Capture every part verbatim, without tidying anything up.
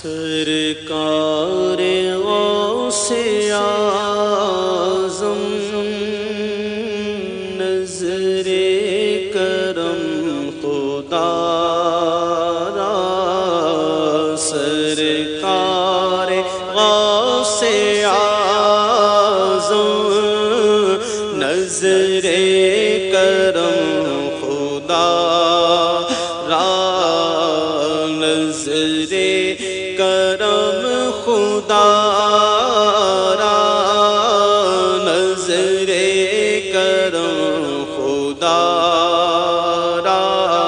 سرکار غوث اعظم نظر کرم خدا را، سرکار غوث اعظم نظر کرم خدا را، نظر کرم خدا را، نظر کرم خدا را،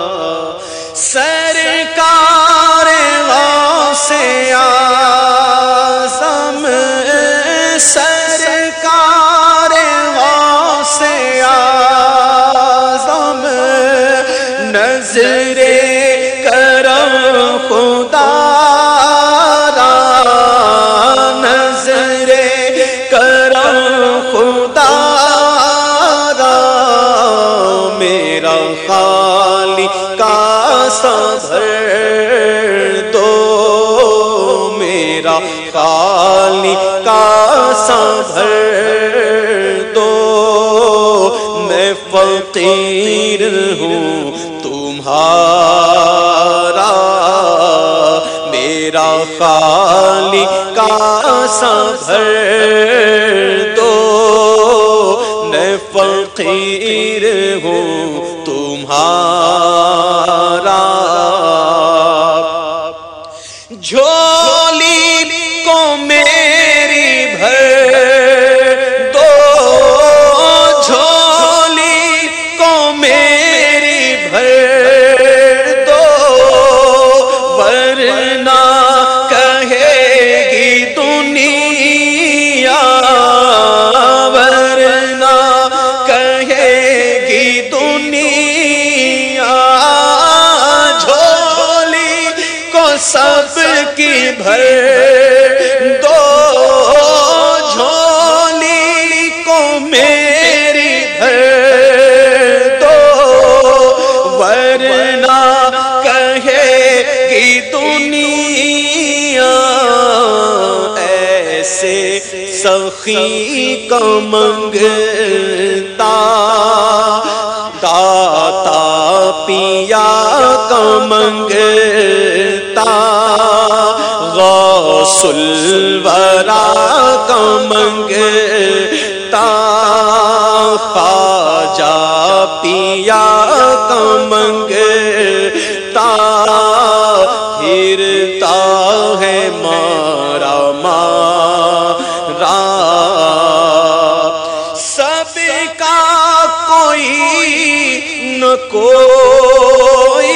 سرکار غوث اعظم، سرکار غوث اعظم نظر کرم خدا را، نظر کرم خدا را، میرا خالق کاسہ بھر دو، میرا خالق کاسہ بھر دو، میں فقیر ہوں تمہارا، میرا خالق کاسہ بھر دو، میں فقیر ہوں تمہارا، جھولی کو میری بھر دو، جھولی کو میری بھر دو، ورنہ کہے گی دنیا، ورنہ کہے گی دنیا، جھولی کو سب کی بھر دو، جھولی کو میری بھر دو، ورنہ کہے گی دنیا، ایسے سخی کا منگتا داتا پیا کا منگتا، غوث الورا کا منگتا، خواجہ پیا کا منگتا، پھرتا ہے مارا مارا، سب کا کوئی نہ کوئی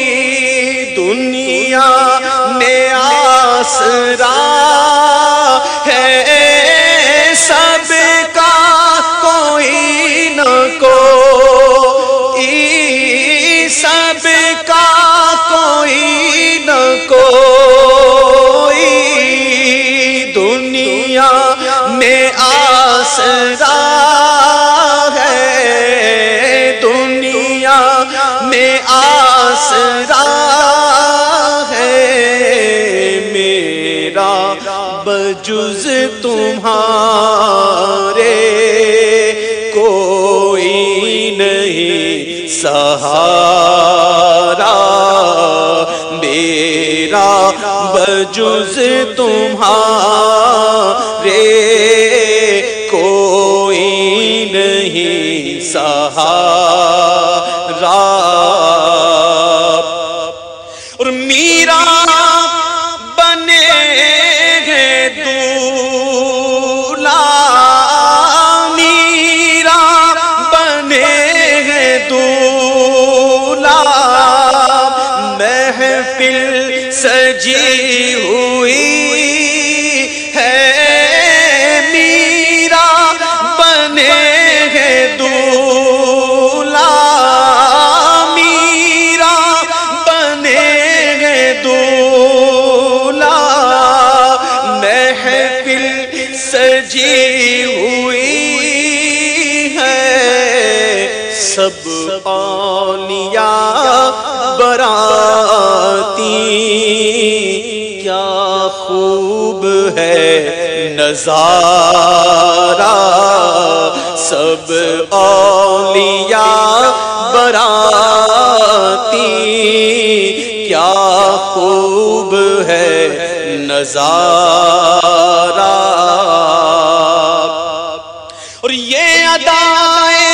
دنیا میں آسرا ہے، سب کا کوئی نہ کوئی، سب کا کوئی نہ کوئی دنیا میں آسرا ہے، دنیا میں آسرا ہے، میرا بجز تمہارے کوئی نہیں سہارا، میرا بجز تمہارے کوئی نہیں سہارا، اور میرا بنے گے دولہا، میرا بنے گے دولہا، محفل سجی ہوئی ہے، میرا بنے گے دولہا، میرا بنے گے دولہا، محفل سجی ہوئی ہے، سب اولیاء براتی کیا خوب ہے نظارہ، سب اولیاء براتی، کیا خوب ہے نظارہ۔ اور یہ ادائے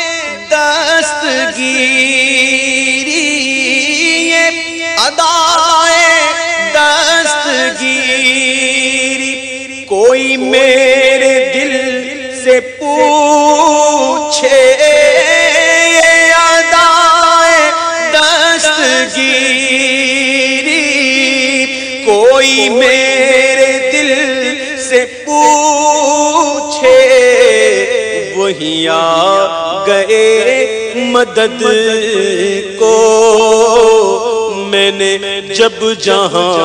دستگیری، یہ ادائے دستگیری، کوئی میرے دل سے پوچھے، یہ ادائے دستگیری، کوئی میرے دل سے پوچھے، وہی آ گئے مدد کو، میں نے جب جہاں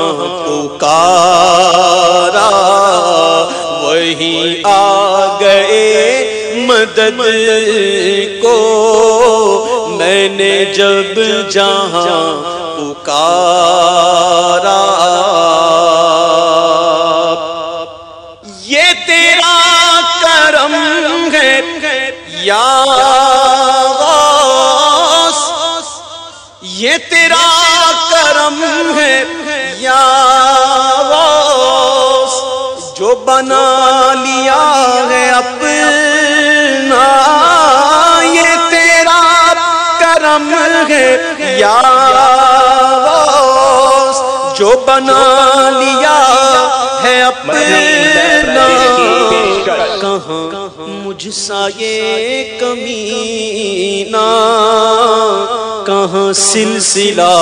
پکارا، وہی آ گئے مدد کو، میں نے جب جہاں پکارا۔ یہ تیرا کرم ہے یا غوث، یہ تیرا کرم ہے یا غوث، جو بنا لیا ہے اپنا، یہ تیرا کرم ہے یا غوث، جو بنا لیا ہے اپنا، کہاں مجھ سا یہ کمینہ، کہاں سلسلہ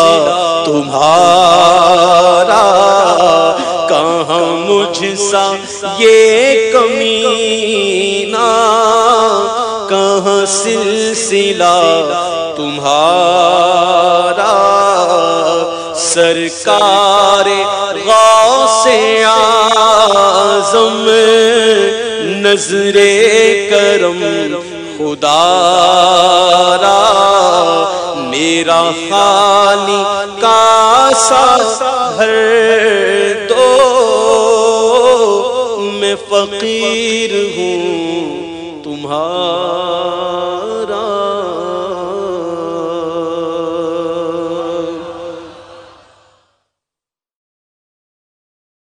تمہارا، کہاں مجھ سا یہ کمینہ، کہاں سلسلہ تمہارا۔ سرکار غوث اعظم نظر کرم خدا را، میرا خالی کاسا بھر دو، میں فقیر ہوں تمہارا۔